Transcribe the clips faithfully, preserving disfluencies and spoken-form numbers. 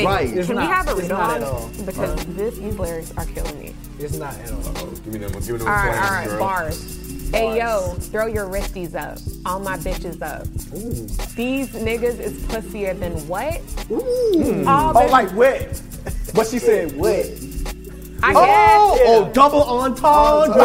right. It's Can not, we have a it's read not on? at all. Because Uh, this, these lyrics are killing me. It's not at all. Uh-oh. Give me them. Give me them. All right, flames, all right, girl. bars. Hey yo, throw your wristies up. All my bitches up. Ooh. These niggas is pussier than what? Ooh. All Oh, bitches- like wet. But she said wet. I Oh, guess. oh, double entendre.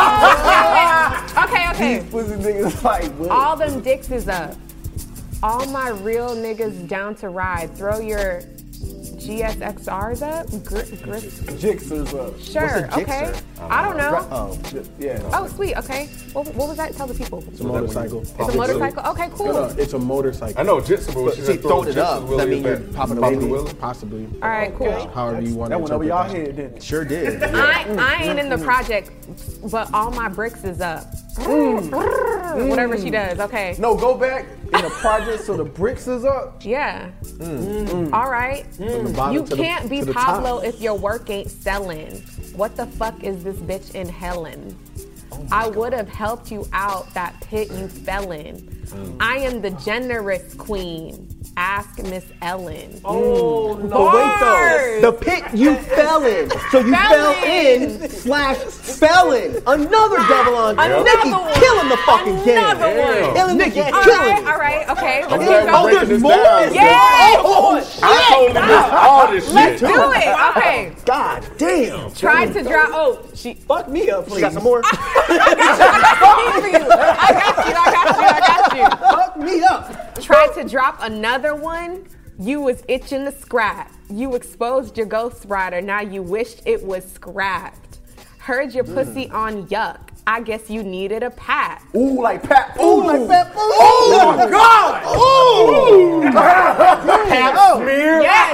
Oh, okay, okay. These pussy niggas like wet. All them dicks is up. All my real niggas down to ride. Throw your G S X Rs up. Gr- gr- Jixers up. sure, What's a okay. Jixer? I don't know. Oh, Yeah. Oh, sweet, okay. What, what was that? Tell the people. It's a motorcycle. It's a motorcycle? Okay, cool. It's a motorcycle. I know jitsu, but But she see, said throwing it jitsu up, willy that mean and you're back. popping the Popping wheelie? the willy? Possibly. All right, cool. However you want That to went over interpret y'all that. head, didn't it? sure did. I, I ain't in the project, but all my bricks is up. Whatever she does, okay. No, go back in the project so the bricks is up. Yeah. All right. From the bottom You to the- can't be to the Pablo top. if your work ain't selling. What the fuck is this bitch in Helen? I would have helped you out that pit you fell in. I am the generous queen. Ask Miss Ellen. Oh, no. But wait though, the pit you fell in. So you Fell fell in. in slash fell in. Another double entendre. Another Nikki one. killing the fucking game. Another one. Killing Nikki, All killing right, it. all right, okay. Let's I'm keep glad we're Oh, going. breaking there's this more? down. Yeah. Oh, I totally missed all this Let's shit. do it. Okay. God damn. Tried to drop. Oh, she. Fuck me up, please. You got some more? I got you. I got you. I got you. I got you. Fuck me up. Tried to drop another one. You was itching to scrap. You exposed your ghost rider. Now you wished it was scrapped. Heard your pussy on yuck. I guess you needed a pat. Ooh, like Pat. Ooh, like Pat. Ooh, Oh my God! Ooh! Pat smear. Yes.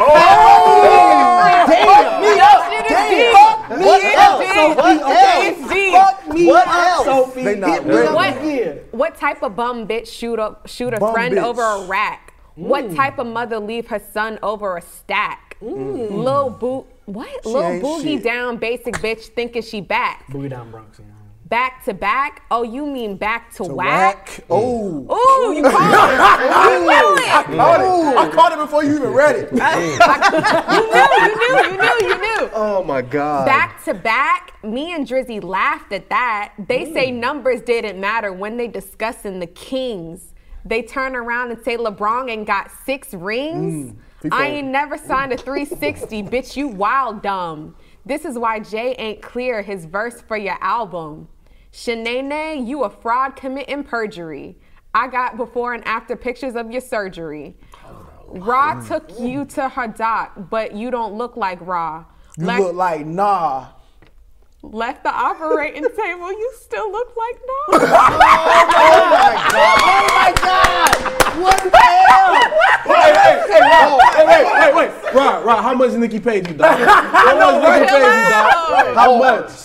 Damn! Me That up. shit is Damn. deep. Fuck Me me What is else? deep. What else? It's deep. Fuck me What up, else? Sophie. They not Hit me ready. up What, again. what type of bum bitch shoot a, shoot a Bum friend bitch. over a rack? What type of mother leave her son over a stack? Lil Boo, what? Lil ain't Boogie shit. down basic bitch thinking she back. Boogie down Bronx. Back to back? Oh, you mean back to, whack? Whack. Oh. Ooh, you called it. You knew it. I caught it. I caught it before you even read it. You knew, you knew, you knew, you knew. Oh my God. Back to back, me and Drizzy laughed at that. They say numbers didn't matter when they discussing the Kings. They turn around and say LeBron ain't got six rings. I ain't never signed a three sixty, bitch, you wild dumb. This is why Jay ain't clear his verse for your album. Shanae, you a fraud committing perjury. I got before and after pictures of your surgery. Ra took you to her doc, but you don't look like Ra. You Left, look like nah. left the operating table, you still look like Nah. Oh my God! What the hell? Hey, hey, hey, Rob, hey, wait, wait, wait. Rob, Rob, how much Nikki paid you, dog? How much Nikki paid you, dog? How much?